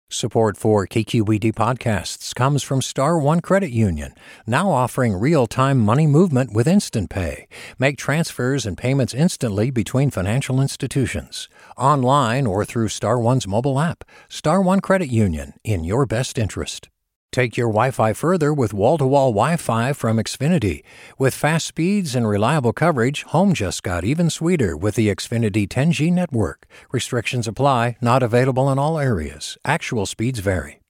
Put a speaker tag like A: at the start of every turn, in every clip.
A: Support for KQED podcasts comes from Star One Credit Union, now offering real-time money movement with Instant Pay. Make transfers and payments instantly between financial institutions, online or through Star One's mobile app. Star One Credit Union, in your best interest. Take your Wi-Fi further with wall-to-wall Wi-Fi from Xfinity. With fast speeds and reliable coverage, home just got even sweeter with the Xfinity 10G network. Restrictions apply, not available in all areas. Actual speeds vary.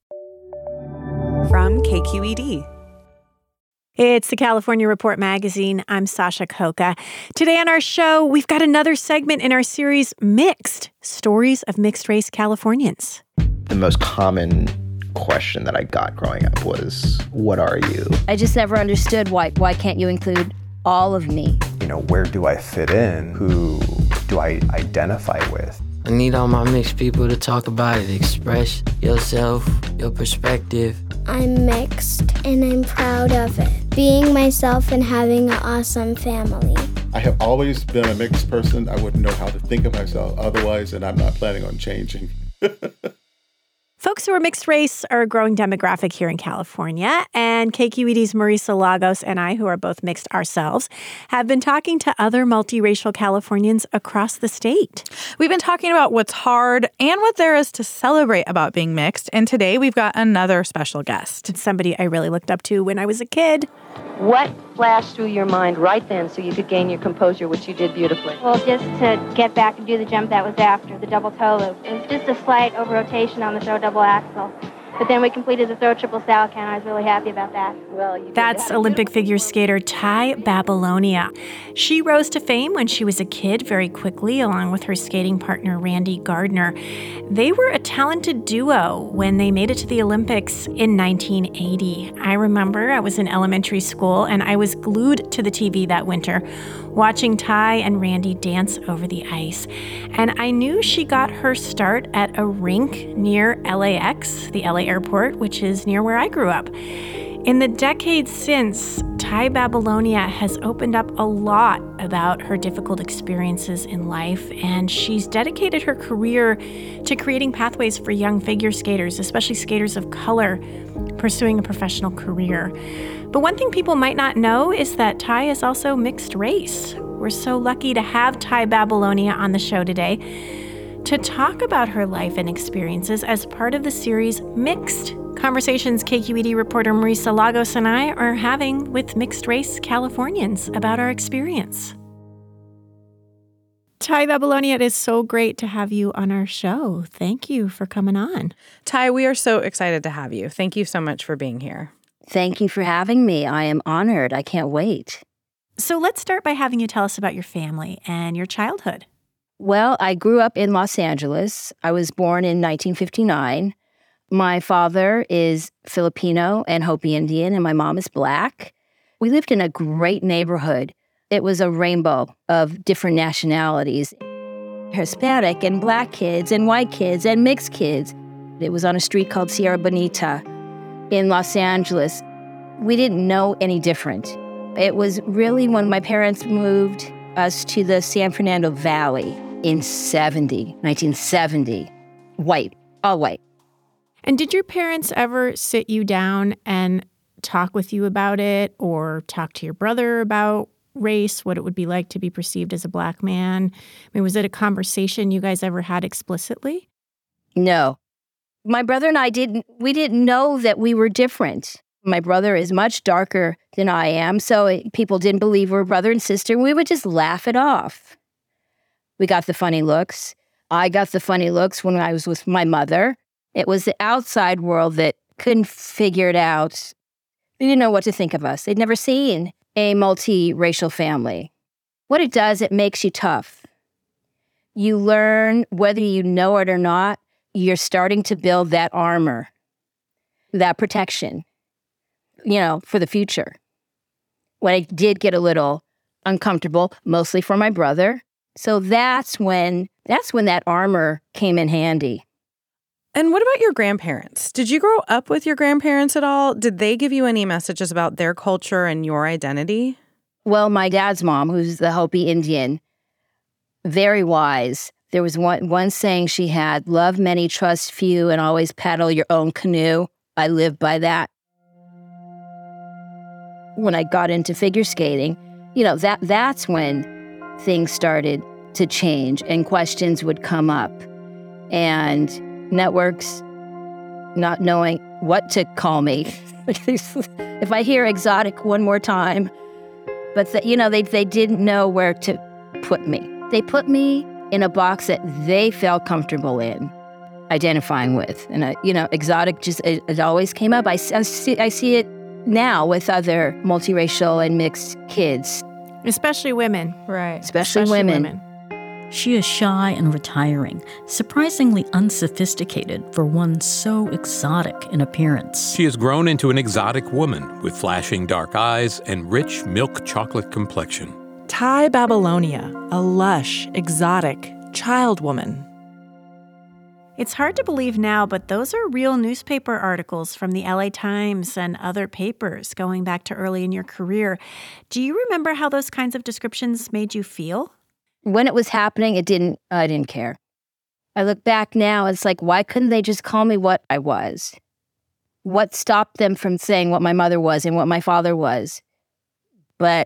B: From KQED.
C: It's the California Report magazine. I'm Sasha Khokha. Today on our show, we've got another segment in our series, Mixed, Stories of Mixed-Race Californians.
D: The most common question that I got growing up was, what are you?
E: I just never understood why can't you include all of me?
F: You know, where do I fit in? Who do I identify with?
G: I need all my mixed people to talk about it, express yourself, your perspective.
H: I'm mixed and I'm proud of it. Being myself and having an awesome family.
I: I have always been a mixed person. I wouldn't know how to think of myself otherwise, and I'm not planning on changing.
C: Folks who are mixed race are a growing demographic here in California, and KQED's Marisa Lagos and I, who are both mixed ourselves, have been talking to other multiracial Californians across the state.
B: We've been talking about what's hard and what there is to celebrate about being mixed, and today we've got another special guest.
C: Somebody I really looked up to when I was a kid.
J: What flashed through your mind right then so you could gain your composure, which you did beautifully?
K: Well, just to get back and do the jump that was after, the double toe loop. It was just a slight over-rotation on the throw double axel. But then we completed the throw triple salchow, and I was really happy about that.
J: Well,
C: That's Olympic figure skater Ty Babylonia. She rose to fame when she was a kid very quickly, along with her skating partner Randy Gardner. They were a talented duo when they made it to the Olympics in 1980. I remember I was in elementary school, and I was glued to the TV that winter, watching Ty and Randy dance over the ice. And I knew she got her start at a rink near LAX, the LA airport, which is near where I grew up. In the decades since, Ty Babylonia has opened up a lot about her difficult experiences in life, and she's dedicated her career to creating pathways for young figure skaters, especially skaters of color, pursuing a professional career. But one thing people might not know is that Ty is also mixed race. We're so lucky to have Ty Babylonia on the show today to talk about her life and experiences as part of the series Mixed, conversations KQED reporter Marisa Lagos and I are having with mixed-race Californians about our experience. Ty Babylonia, it is so great to have you on our show. Thank you for coming on.
B: Ty, we are so excited to have you. Thank you so much for being here.
E: Thank you for having me. I am honored. I can't wait.
C: So let's start by having you tell us about your family and your childhood.
E: Well, I grew up in Los Angeles. I was born in 1959. My father is Filipino and Hopi Indian, and my mom is Black. We lived in a great neighborhood. It was a rainbow of different nationalities. Hispanic and Black kids and white kids and mixed kids. It was on a street called Sierra Bonita in Los Angeles. We didn't know any different. It was really when my parents moved us to the San Fernando Valley in 1970. White, all white.
C: And did your parents ever sit you down and talk with you about it, or talk to your brother about race, what it would be like to be perceived as a Black man? I mean, was it a conversation you guys ever had explicitly?
E: No. My brother and I we didn't know that we were different. My brother is much darker than I am, so people didn't believe we were brother and sister. We would just laugh it off. We got the funny looks. I got the funny looks when I was with my mother. It was the outside world that couldn't figure it out. They didn't know what to think of us. They'd never seen a multiracial family. What it does, it makes you tough. You learn, whether you know it or not, you're starting to build that armor, that protection, for the future. When I did get a little uncomfortable, mostly for my brother. So that's when that armor came in handy.
B: And what about your grandparents? Did you grow up with your grandparents at all? Did they give you any messages about their culture and your identity?
E: Well, my dad's mom, who's the Hopi Indian, very wise, There was one saying she had, love many, trust few, and always paddle your own canoe. I live by that. When I got into figure skating, that's when things started to change and questions would come up. And networks not knowing what to call me. If I hear exotic one more time, but they didn't know where to put me. They put me in a box that they felt comfortable in identifying with. And, exotic it always came up. I see it now with other multiracial and mixed kids.
C: Especially women.
B: Right.
E: Especially women.
L: She is shy and retiring, surprisingly unsophisticated for one so exotic in appearance.
M: She has grown into an exotic woman with flashing dark eyes and rich milk chocolate complexion.
N: Ty Babylonia, a lush, exotic child woman.
C: It's hard to believe now, but those are real newspaper articles from the LA Times and other papers going back to early in your career. Do you remember how those kinds of descriptions made you feel?
E: When it was happening, I didn't care. I look back now, it's like, why couldn't they just call me what I was? What stopped them from saying what my mother was and what my father was? But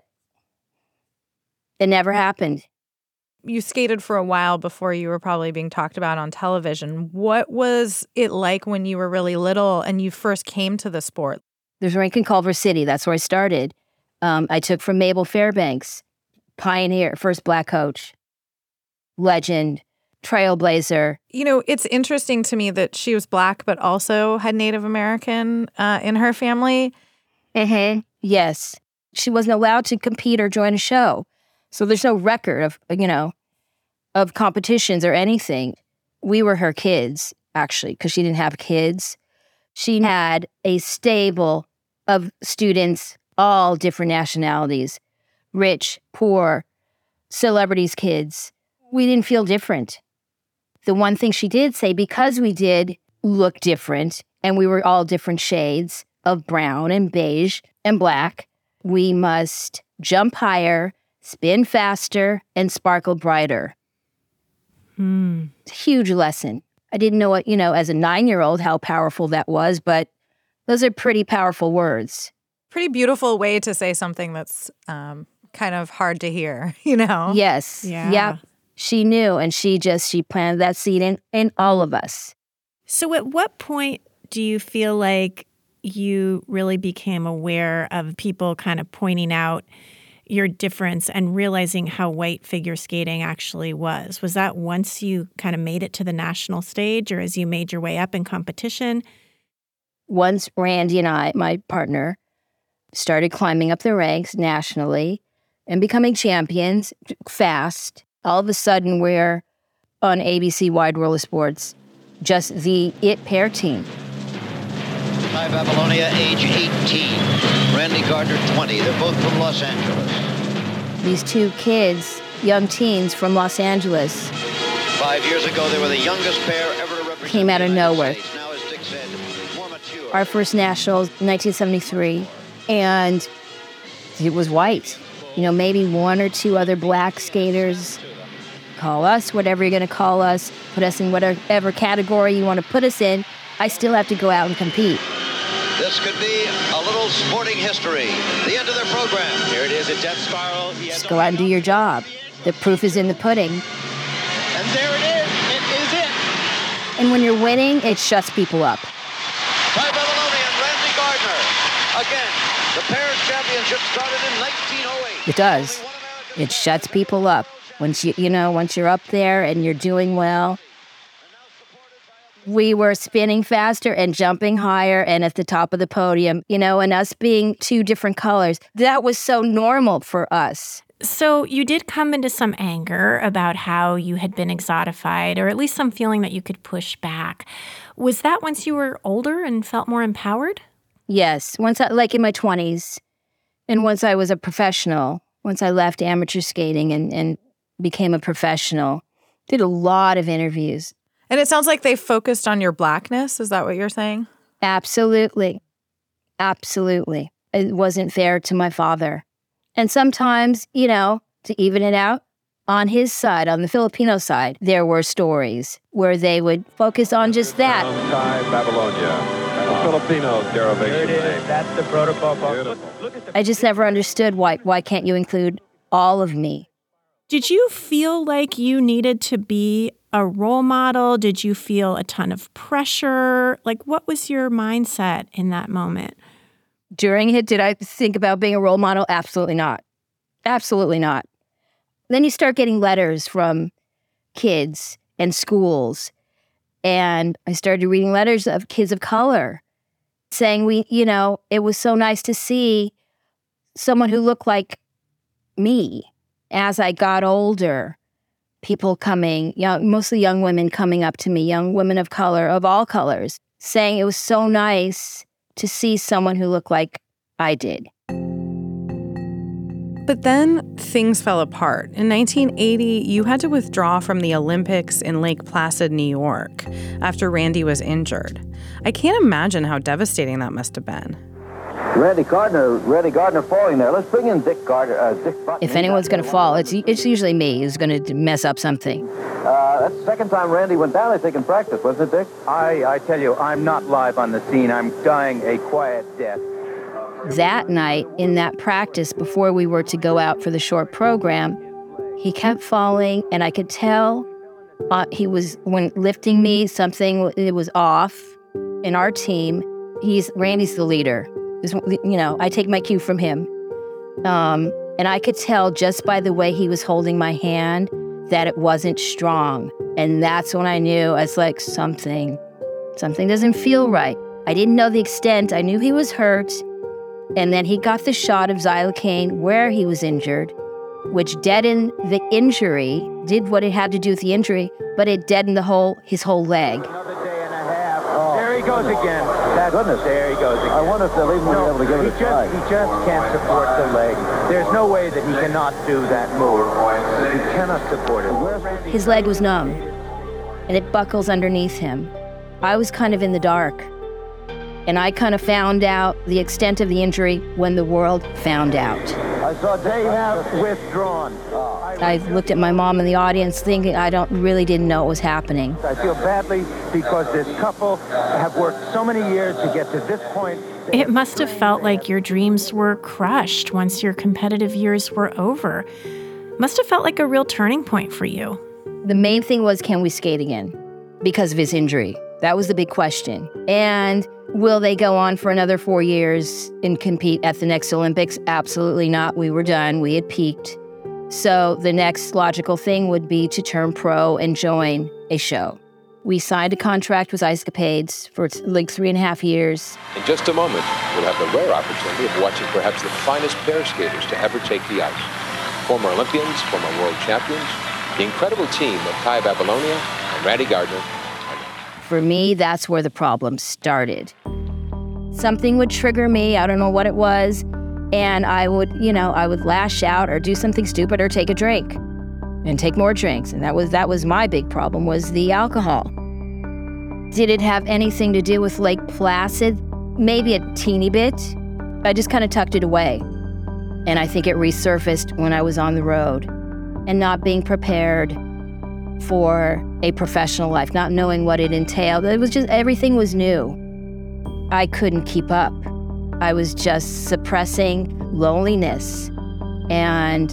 E: it never happened.
B: You skated for a while before you were probably being talked about on television. What was it like when you were really little and you first came to the sport?
E: There's a rink in Culver City. That's where I started. I took from Mabel Fairbanks. Pioneer, first Black coach, legend, trailblazer.
B: It's interesting to me that she was Black, but also had Native American in her family.
E: Mm-hmm. Yes. She wasn't allowed to compete or join a show. So there's no record of competitions or anything. We were her kids, actually, because she didn't have kids. She had a stable of students, all different nationalities. Rich, poor, celebrities' kids. We didn't feel different. The one thing she did say, because we did look different, and we were all different shades of brown and beige and black, we must jump higher, spin faster, and sparkle brighter. It's a huge lesson. I didn't know what, as a 9-year-old, how powerful that was, but those are pretty powerful words.
B: Pretty beautiful way to say something that's kind of hard to hear,
E: Yes.
C: Yeah.
E: Yep. She knew, and she planted that seed in all of us.
C: So at what point do you feel like you really became aware of people kind of pointing out your difference and realizing how white figure skating actually was? Was that once you kind of made it to the national stage, or as you made your way up in competition?
E: Once Randy and I, my partner, started climbing up the ranks nationally and becoming champions fast, all of a sudden we're on ABC Wide World of Sports, just the it pair team.
O: Ty Babylonia, age 18. Randy Gardner, 20. They're both from Los Angeles.
E: These two kids, young teens from Los Angeles.
O: 5 years ago, they were the youngest pair ever to represent
E: came out of nowhere.
O: Now, as Dick said, more mature.
E: Our first nationals, 1973, and it was white. Maybe one or two other Black skaters. Call us whatever you're going to call us. Put us in whatever category you want to put us in. I still have to go out and compete.
O: This could be a little sporting history. The end of their program. Here it is at Death Spiral.
E: Just go out and do your job. The proof is in the pudding.
O: And there it is. It is it.
E: And when you're winning, it shuts people up.
O: Ty Babylonia and Randy Gardner. Again, the pairs championship started in 1908.
E: It does. It shuts people up. Once you're up there and you're doing well. We were spinning faster and jumping higher and at the top of the podium, and us being two different colors. That was so normal for us.
C: So you did come into some anger about how you had been exotified, or at least some feeling that you could push back. Was that once you were older and felt more empowered?
E: Yes. Once in my 20s, and once I was a professional, once I left amateur skating and became a professional, did a lot of interviews.
B: And it sounds like they focused on your Blackness. Is that what you're saying?
E: Absolutely. Absolutely. It wasn't fair to my father. And sometimes, to even it out, On his side, on the Filipino side, there were stories where they would focus on just that.
P: Thai Babylonia, a Filipino derivation. There it is. That's the protocol.
E: I just never understood why can't you include all of me?
C: Did you feel like you needed to be a role model? Did you feel a ton of pressure? Like, what was your mindset in that moment?
E: During it, did I think about being a role model? Absolutely not. Absolutely not. Then you start getting letters from kids and schools. And I started reading letters of kids of color saying, it was so nice to see someone who looked like me. As I got older, people coming, mostly young women coming up to me, young women of color, of all colors, saying it was so nice to see someone who looked like I did.
B: But then things fell apart. In 1980, you had to withdraw from the Olympics in Lake Placid, New York, after Randy was injured. I can't imagine how devastating that must have been.
Q: Randy Gardner falling there. Let's bring in Dick Gardner.
E: If anyone's going to fall, it's usually me who's going to mess up something.
Q: That's the second time Randy went down, I think, in practice, wasn't it, Dick?
R: I tell you, I'm not live on the scene. I'm dying a quiet death.
E: That night, in that practice, before we were to go out for the short program, he kept falling, and I could tell when lifting me, it was off in our team. Randy's the leader. I take my cue from him. And I could tell just by the way he was holding my hand that it wasn't strong. And that's when I knew, I was like, something doesn't feel right. I didn't know the extent. I knew he was hurt. And then he got the shot of xylocaine where he was injured, which deadened the injury, did what it had to do with the injury, but it deadened his whole leg.
R: Another day and a half. There he goes again.
Q: Goodness.
R: There he goes again.
Q: I wonder if they'll even be able to give it a try.
R: He just can't support the leg. There's no way that he cannot do that move. He cannot support it.
E: His leg was numb, and it buckles underneath him. I was kind of in the dark. And I kind of found out the extent of the injury when the world found out.
R: I saw they have withdrawn.
E: I looked at my mom in the audience thinking didn't know what was happening.
R: I feel badly because this couple have worked so many years to get to this point.
C: It must have felt like your dreams were crushed once your competitive years were over. Must have felt like a real turning point for you.
E: The main thing was, can we skate again? Because of his injury. That was the big question. And will they go on for another 4 years and compete at the next Olympics? Absolutely not. We were done. We had peaked. So the next logical thing would be to turn pro and join a show. We signed a contract with Ice-Capades for like 3.5 years.
S: In just a moment, we'll have the rare opportunity of watching perhaps the finest pair skaters to ever take the ice. Former Olympians, former world champions, the incredible team of Thai Babylonia and Randy Gardner.
E: For me, that's where the problem started. Something would trigger me, I don't know what it was, and I would lash out or do something stupid or take a drink and take more drinks. And that was my big problem, was the alcohol. Did it have anything to do with Lake Placid? Maybe a teeny bit. I just kind of tucked it away. And I think it resurfaced when I was on the road and not being prepared for a professional life, not knowing what it entailed. It was just, everything was new. I couldn't keep up. I was just suppressing loneliness and,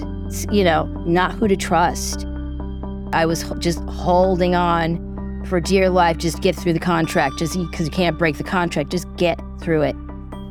E: not who to trust. I was just holding on for dear life, just get through the contract, just because you can't break the contract, just get through it.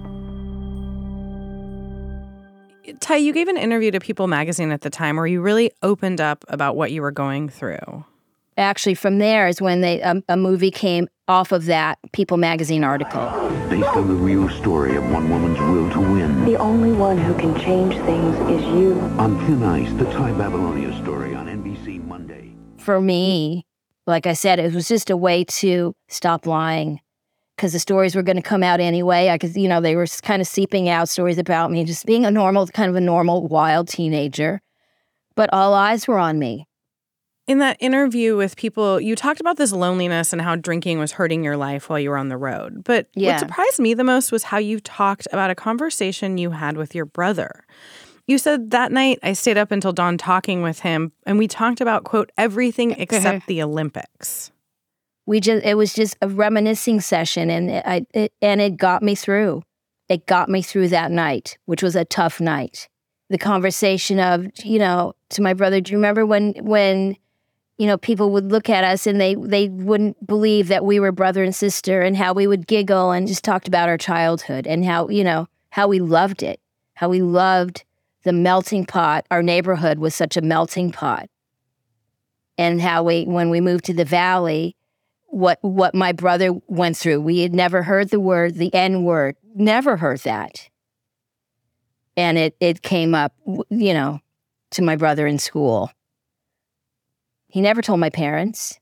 B: Ty, you gave an interview to People magazine at the time where you really opened up about what you were going through.
E: Actually, from there is when a movie came off of that People magazine article.
T: Based on the real story of one woman's will to win.
J: The only one who can change things is you.
T: On Thin Ice, the Thai Babylonia story on NBC Monday.
E: For me, like I said, it was just a way to stop lying. Because the stories were going to come out anyway. They were kind of seeping out, stories about me, just being a normal, wild teenager. But all eyes were on me.
B: In that interview with People, you talked about this loneliness and how drinking was hurting your life while you were on the road. But What surprised me the most was how you talked about a conversation you had with your brother. You said that night I stayed up until dawn talking with him, and we talked about, quote, everything except the Olympics.
E: It was just a reminiscing session, and it got me through. It got me through that night, which was a tough night. The conversation of, to my brother, do you remember when people would look at us and they wouldn't believe that we were brother and sister, and how we would giggle and just talked about our childhood and how we loved it, how we loved the melting pot. Our neighborhood was such a melting pot. And how when we moved to the Valley, what my brother went through. We had never heard the N-word, never heard that. And it came up, to my brother in school. He never told my parents.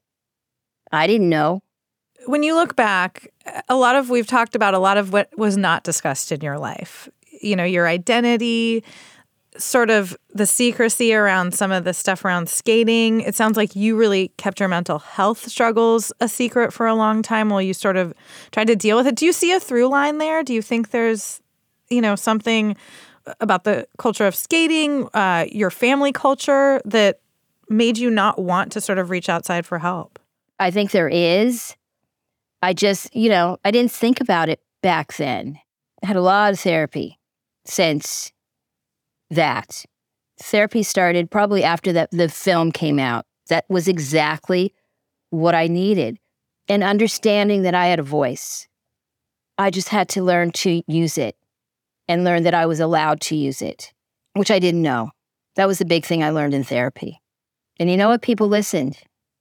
E: I didn't know.
B: When you look back, we've talked about a lot of what was not discussed in your life. Your identity, sort of the secrecy around some of the stuff around skating. It sounds like you really kept your mental health struggles a secret for a long time while you sort of tried to deal with it. Do you see a through line there? Do you think there's, something about the culture of skating, your family culture, that made you not want to sort of reach outside for help?
E: I think there is. I just, I didn't think about it back then. I had a lot of therapy since that. Therapy started probably after the film came out. That was exactly what I needed. And understanding that I had a voice. I just had to learn to use it and learn that I was allowed to use it, which I didn't know. That was the big thing I learned in therapy. And you know what? People listened.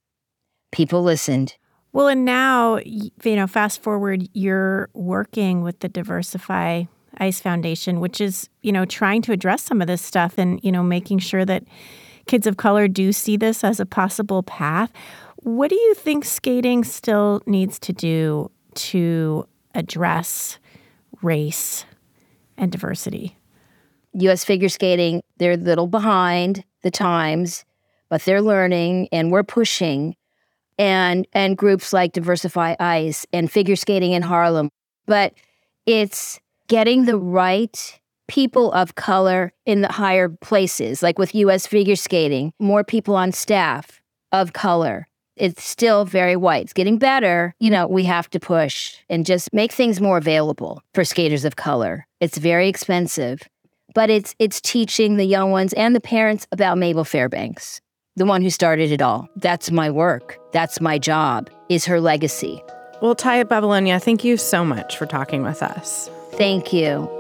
E: People listened.
C: Well, and now, fast forward, you're working with the Diversify ICE Foundation, which is, trying to address some of this stuff and, making sure that kids of color do see this as a possible path. What do you think skating still needs to do to address race and diversity?
E: U.S. figure skating, they're a little behind the times, but they're learning and we're pushing. And groups like Diversify ICE and Figure Skating in Harlem. But it's getting the right people of color in the higher places, like with U.S. figure skating, more people on staff of color. It's still very white. It's getting better. We have to push and just make things more available for skaters of color. It's very expensive, but it's teaching the young ones and the parents about Mabel Fairbanks, the one who started it all. That's my work. That's my job, is her legacy.
B: Well, Tai Babilonia, thank you so much for talking with us.
E: Thank you.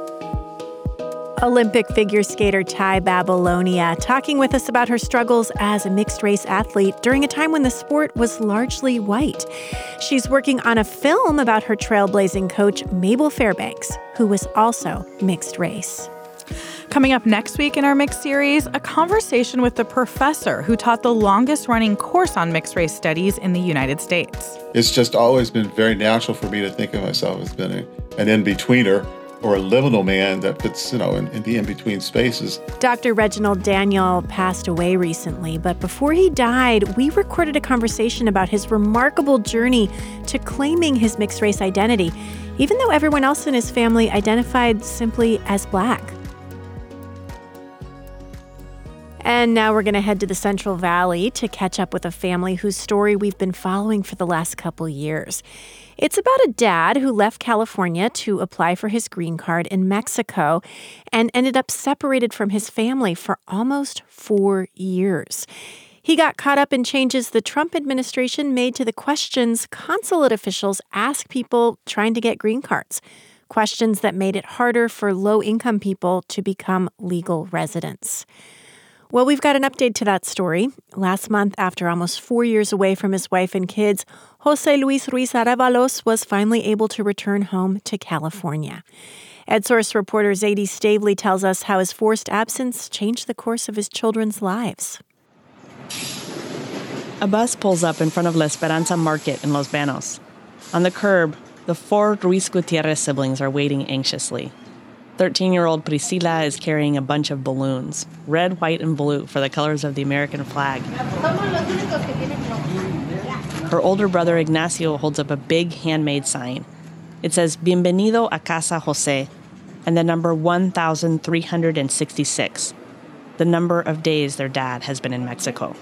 C: Olympic figure skater Tai Babilonia talking with us about her struggles as a mixed-race athlete during a time when the sport was largely white. She's working on a film about her trailblazing coach, Mabel Fairbanks, who was also mixed race.
B: Coming up next week in our Mixed series, a conversation with the professor who taught the longest-running course on mixed-race studies in the United States.
I: It's just always been very natural for me to think of myself as being an in-betweener or a liminal man that fits, in the in-between spaces.
C: Dr. Reginald Daniel passed away recently, but before he died, we recorded a conversation about his remarkable journey to claiming his mixed-race identity, even though everyone else in his family identified simply as Black. And now we're going to head to the Central Valley to catch up with a family whose story we've been following for the last couple years. It's about a dad who left California to apply for his green card in Mexico and ended up separated from his family for almost 4 years. He got caught up in changes the Trump administration made to the questions consulate officials ask people trying to get green cards, questions that made it harder for low-income people to become legal residents. Well, we've got an update to that story. Last month, after almost 4 years away from his wife and kids, Jose Luis Ruiz Arevalos was finally able to return home to California. EdSource reporter Zadie Stavely tells us how his forced absence changed the course of his children's lives.
U: A bus pulls up in front of La Esperanza Market in Los Banos. On the curb, the 4 Ruiz Gutierrez siblings are waiting anxiously. 13-year-old Priscila is carrying a bunch of balloons, red, white, and blue for the colors of the American flag. Her older brother Ignacio holds up a big handmade sign. It says, Bienvenido a Casa Jose, and the number 1,366, the number of days their dad has been in Mexico.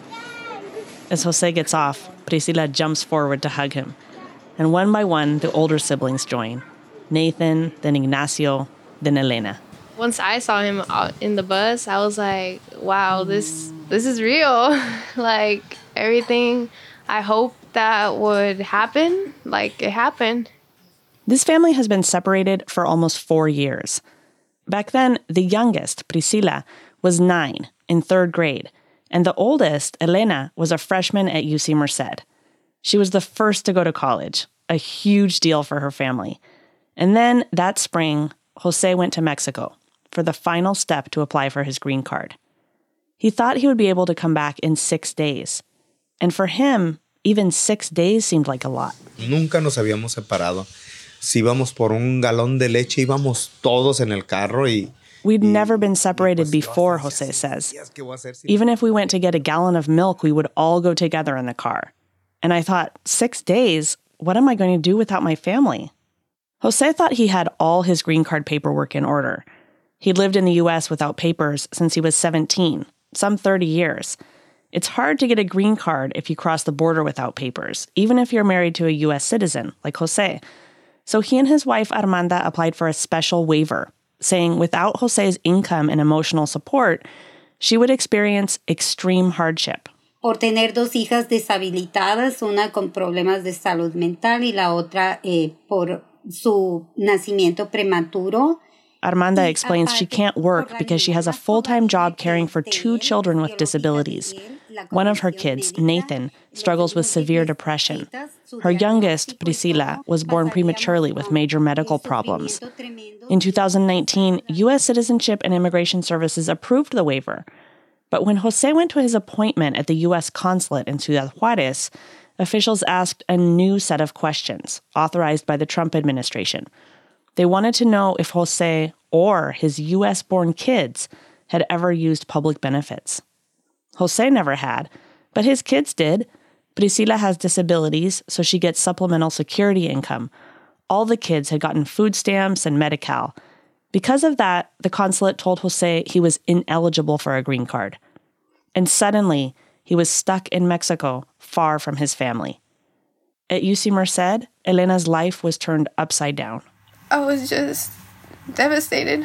U: As Jose gets off, Priscila jumps forward to hug him, and one by one, the older siblings join. Nathan, then Ignacio, then Elena.
A: Once I saw him out in the bus, I was like, wow, this is real. Like, everything I hoped that would happen, like, it happened.
U: This family has been separated for almost 4 years. Back then, the youngest, Priscila, was 9 in 3rd grade, and the oldest, Elena, was a freshman at UC Merced. She was the first to go to college, a huge deal for her family. And then that spring, Jose went to Mexico for the final step to apply for his green card. He thought he would be able to come back in 6 days. And for him, even 6 days seemed like a lot.
V: Nunca nos habíamos separado. Si íbamos por un galón de leche, íbamos todos en el carro y...
U: We'd never been separated before, Jose says. Even if we went to get a gallon of milk, we would all go together in the car. And I thought, 6 days? What am I going to do without my family? Jose thought he had all his green card paperwork in order. He'd lived in the U.S. without papers since he was 17, some 30 years. It's hard to get a green card if you cross the border without papers, even if you're married to a U.S. citizen, like Jose. So he and his wife, Armanda, applied for a special waiver, saying without Jose's income and emotional support, she would experience extreme hardship.
W: Por tener 2 hijas deshabilitadas, una con problemas de salud mental y la otra por su nacimiento prematuro.
U: Armanda explains she can't work because she has a full-time job caring for 2 children with disabilities. One of her kids, Nathan, struggles with severe depression. Her youngest, Priscila, was born prematurely with major medical problems. In 2019, U.S. Citizenship and Immigration Services approved the waiver. But when Jose went to his appointment at the U.S. consulate in Ciudad Juarez, officials asked a new set of questions authorized by the Trump administration. They wanted to know if Jose or his U.S.-born kids had ever used public benefits. Jose never had, but his kids did. Priscila has disabilities, so she gets supplemental security income. All the kids had gotten food stamps and Medi-Cal. Because of that, the consulate told Jose he was ineligible for a green card. And suddenly, he was stuck in Mexico, far from his family. At UC Merced, Elena's life was turned upside down.
A: I was just devastated.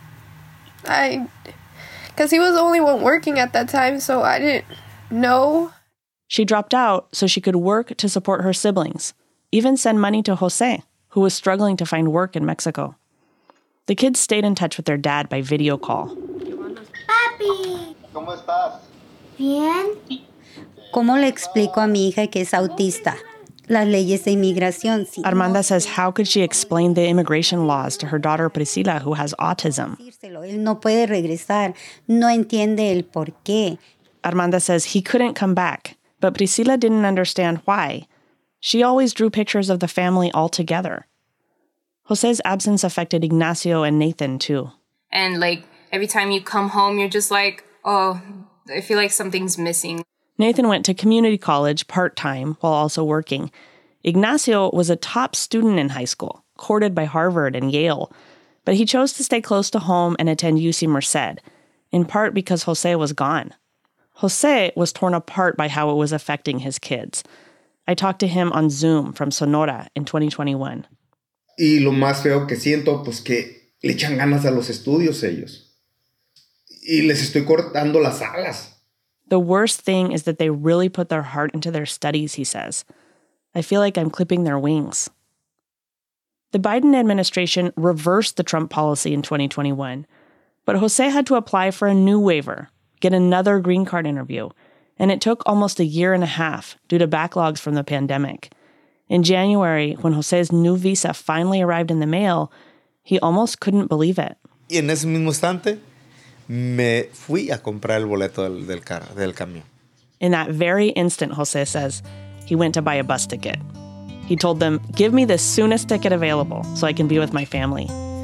A: Because he was the only one working at that time, so I didn't know.
U: She dropped out so she could work to support her siblings, even send money to Jose, who was struggling to find work in Mexico. The kids stayed in touch with their dad by video call.
W: Papi, ¿cómo estás? Bien. ¿Cómo le explico a mi hija que es autista? Las leyes de inmigración.
U: Armanda says how could she explain the immigration laws to her daughter Priscila, who has autism?
W: Él no puede regresar. No entiende el por qué.
U: Armanda says he couldn't come back, but Priscila didn't understand why. She always drew pictures of the family all together. Jose's absence affected Ignacio and Nathan, too.
X: And, every time you come home, you're just like, oh, I feel like something's missing.
U: Nathan went to community college part-time while also working. Ignacio was a top student in high school, courted by Harvard and Yale, but he chose to stay close to home and attend UC Merced, in part because Jose was gone. Jose was torn apart by how it was affecting his kids. I talked to him on Zoom from Sonora in 2021.
V: Y lo más feo que siento, pues que le echan ganas a los estudios ellos. Y les estoy cortando las alas.
U: The worst thing is that they really put their heart into their studies, he says. I feel like I'm clipping their wings. The Biden administration reversed the Trump policy in 2021, but Jose had to apply for a new waiver, get another green card interview, and it took almost 1.5 years due to backlogs from the pandemic. In January, when Jose's new visa finally arrived in the mail, he almost couldn't believe it.
V: Y en ese mismo instante, me fui a comprar el boleto del camión.
U: In that very instant, Jose says, he went to buy a bus ticket. He told them, give me the soonest ticket available so I can be with my family.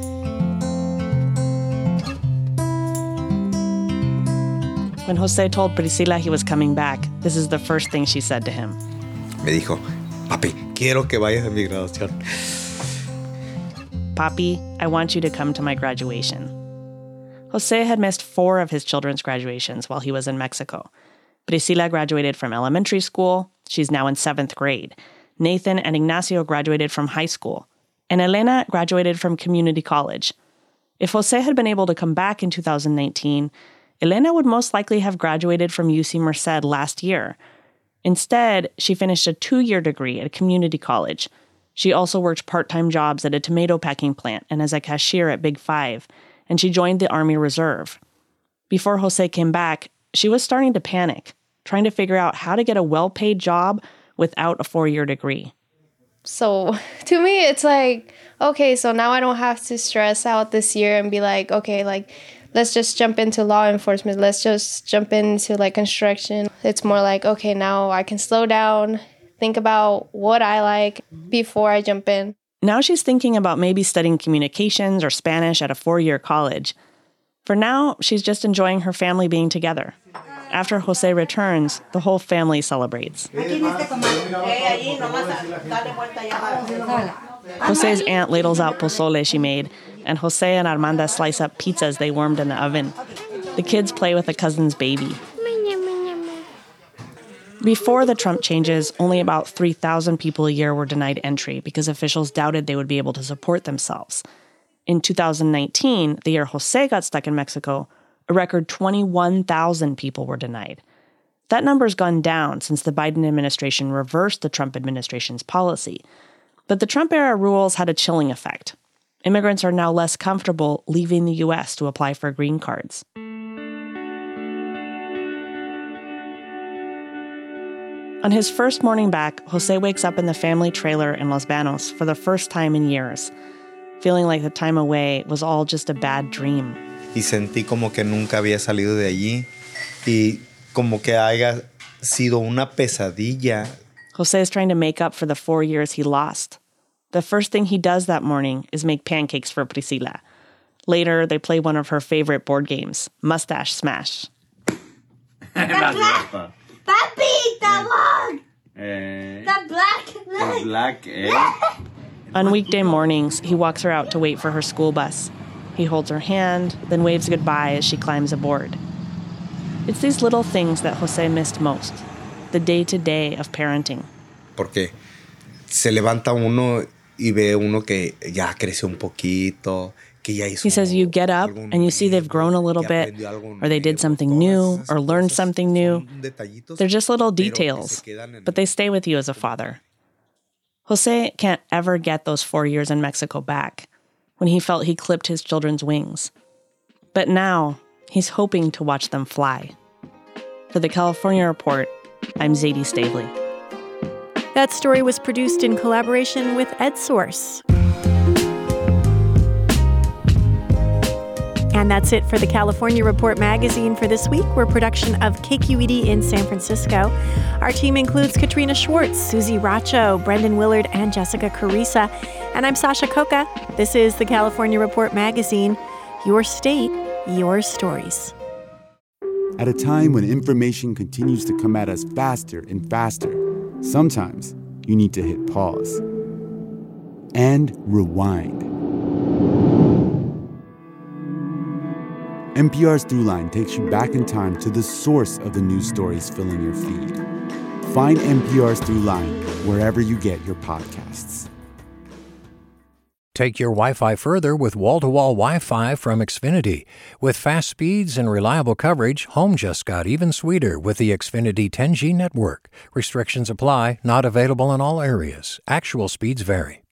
U: When Jose told Priscila he was coming back, this is the first thing she said to him.
V: Me dijo, papi, quiero que vayas a mi graduación.
U: Papi, I want you to come to my graduation. Jose had missed 4 of his children's graduations while he was in Mexico. Priscila graduated from elementary school. She's now in 7th grade. Nathan and Ignacio graduated from high school. And Elena graduated from community college. If Jose had been able to come back in 2019, Elena would most likely have graduated from UC Merced last year. Instead, she finished a 2-year degree at a community college. She also worked part-time jobs at a tomato packing plant and as a cashier at Big 5, and she joined the Army Reserve. Before Jose came back, she was starting to panic, trying to figure out how to get a well-paid job without a 4-year degree.
A: So to me, it's like, okay, so now I don't have to stress out this year and be like, okay, like, let's just jump into law enforcement. Let's just jump into like construction. It's more like, okay, now I can slow down, think about what I like before I jump in.
U: Now she's thinking about maybe studying communications or Spanish at a 4-year college. For now, she's just enjoying her family being together. After Jose returns, the whole family celebrates. Jose's aunt ladles out pozole she made, and Jose and Armanda slice up pizzas they warmed in the oven. The kids play with a cousin's baby. Before the Trump changes, only about 3,000 people a year were denied entry because officials doubted they would be able to support themselves. In 2019, the year Jose got stuck in Mexico, a record 21,000 people were denied. That number's gone down since the Biden administration reversed the Trump administration's policy. But the Trump-era rules had a chilling effect. Immigrants are now less comfortable leaving the U.S. to apply for green cards. On his first morning back, Jose wakes up in the family trailer in Los Banos for the first time in years, feeling like the time away was all just a bad dream.
D: Y sentí como que nunca había salido de allí y como que haya sido una pesadilla.
U: Jose is trying to make up for the 4 years he lost. The first thing he does that morning is make pancakes for Priscila. Later, they play one of her favorite board games, Mustache Smash.
W: Papi, the log! The black egg.
U: On weekday mornings, he walks her out to wait for her school bus. He holds her hand, then waves goodbye as she climbs aboard. It's these little things that Jose missed most, the day-to-day of parenting.
D: Porque se levanta uno y ve uno que ya creció un poquito.
U: He says you get up and you see they've grown a little bit, or they did something new, or learned something new. They're just little details, but they stay with you as a father. Jose can't ever get those 4 years in Mexico back, when he felt he clipped his children's wings. But now, he's hoping to watch them fly. For the California Report, I'm Zadie Stavely.
C: That story was produced in collaboration with EdSource. And that's it for the California Report magazine for this week. We're a production of KQED in San Francisco. Our team includes Katrina Schwartz, Susie Racho, Brendan Willard, and Jessica Carissa. And I'm Sasha Coca. This is the California Report magazine. Your state, your stories.
F: At a time when information continues to come at us faster and faster, sometimes you need to hit pause and rewind. NPR's Throughline takes you back in time to the source of the news stories filling your feed. Find NPR's Throughline wherever you get your podcasts.
G: Take your Wi-Fi further with wall-to-wall Wi-Fi from Xfinity. With fast speeds and reliable coverage, home just got even sweeter with the Xfinity 10G network. Restrictions apply, not available in all areas. Actual speeds vary.